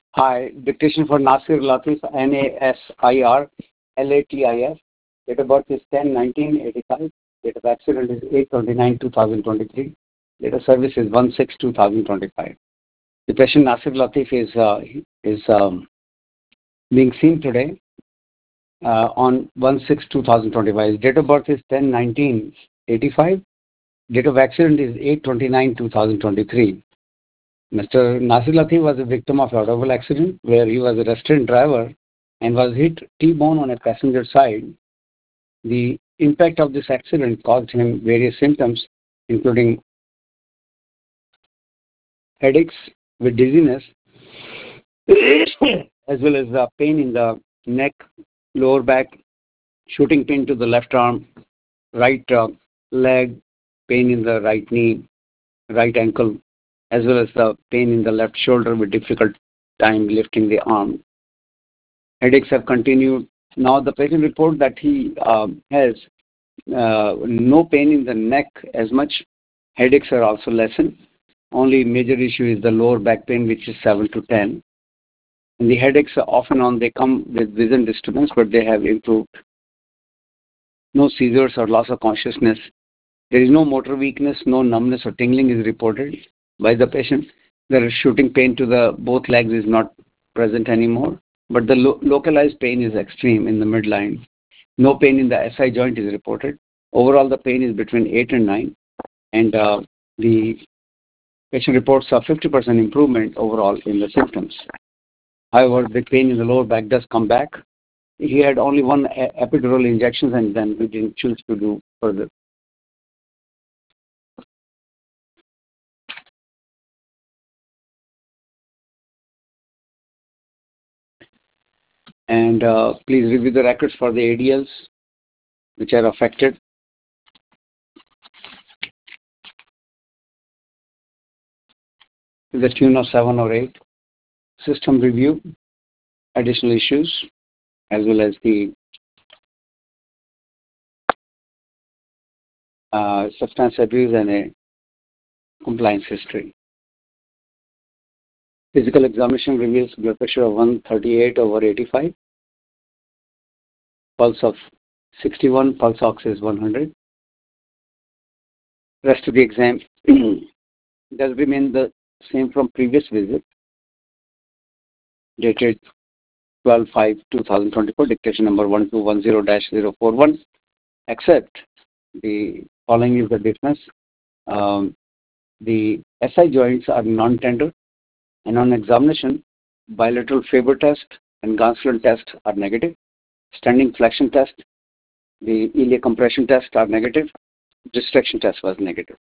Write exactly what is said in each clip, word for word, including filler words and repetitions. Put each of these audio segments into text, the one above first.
Hi, dictation for Nasir Latif, N A S I R L A T I F. Date of birth is ten nineteen eighty-five. Date of accident is eight twenty-nine two thousand twenty-three. Date of service is one six two thousand twenty-five. The patient Nasir Latif is uh, is um, being seen today uh, on one six two thousand twenty-five. His date of birth is ten nineteen eighty-five. Date of accident is eight twenty-nine two thousand twenty-three. Mister Nasir Latif was a victim of a automobile accident where he was a restaurant driver and was hit T-bone on a passenger side. The impact of this accident caused him various symptoms, including headaches with dizziness, as well as the pain in the neck, lower back, shooting pain to the left arm, right uh, leg, pain in the right knee, right ankle, as well as the pain in the left shoulder with difficult time lifting the arm. Headaches have continued. Now the patient report that he um, has uh, no pain in the neck as much. Headaches are also lessened. Only major issue is the lower back pain, which is seven to ten. And the headaches are off and on. They come with vision disturbance, but they have improved. No seizures or loss of consciousness. There is no motor weakness, no numbness or tingling is reported by the patient. The shooting pain to the both legs is not present anymore, but the lo- localized pain is extreme in the midline. No pain in the S I joint is reported. Overall, the pain is between eight and nine, and uh, the patient reports a fifty percent improvement overall in the symptoms. However, the pain in the lower back does come back. He had only one a- epidural injection, and then we didn't choose to do further. And uh, please review the records for the A D Ls which are affected. To the tune of seven or eight. System review, additional issues, as well as the uh, substance abuse and a compliance history. Physical examination reveals blood pressure of one thirty-eight over eighty-five, pulse of sixty-one, pulse ox is one hundred. Rest of the exam does remain the same from previous visit, dated twelve five two thousand twenty-four, dictation number one two one zero dash zero four one, except the following is the difference. Um, the S I joints are non-tender, and on examination, bilateral Faber test and Gansulan test are negative. Standing flexion test, the ilia compression test are negative. Distraction test was negative.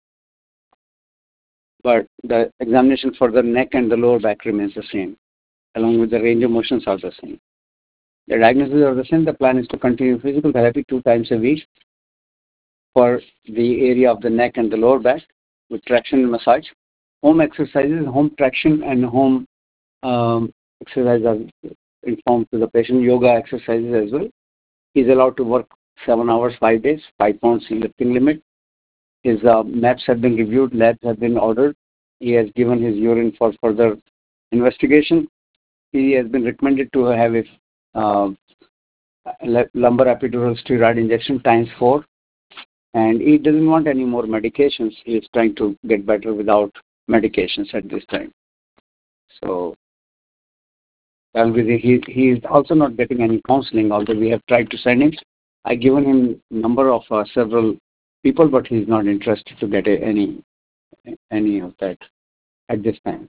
But the examination for the neck and the lower back remains the same, along with the range of motions are the same. The diagnosis are the same. The plan is to continue physical therapy two times a week for the area of the neck and the lower back with traction and massage. Home exercises, home traction and home um, exercises are informed to the patient. Yoga exercises as well. He's allowed to work seven hours, five days, five pounds in lifting limit. His uh, maps have been reviewed, labs have been ordered. He has given his urine for further investigation. He has been recommended to have a uh, lumbar epidural steroid injection times four. And he doesn't want any more medications. He is trying to get better without medications at this time. So that will be the, he, he is also not getting any counseling, although we have tried to send him. I given him number of uh, several people, but he's not interested to get a, any any of that at this time.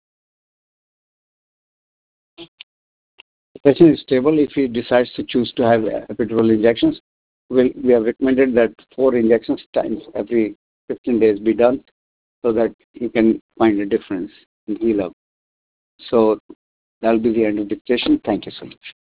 The patient is stable. If he decides to choose to have epidural injections, we, we have recommended that four injections times every fifteen days be done so that he can find a difference and heal up. So that will be the end of dictation. Thank you so much.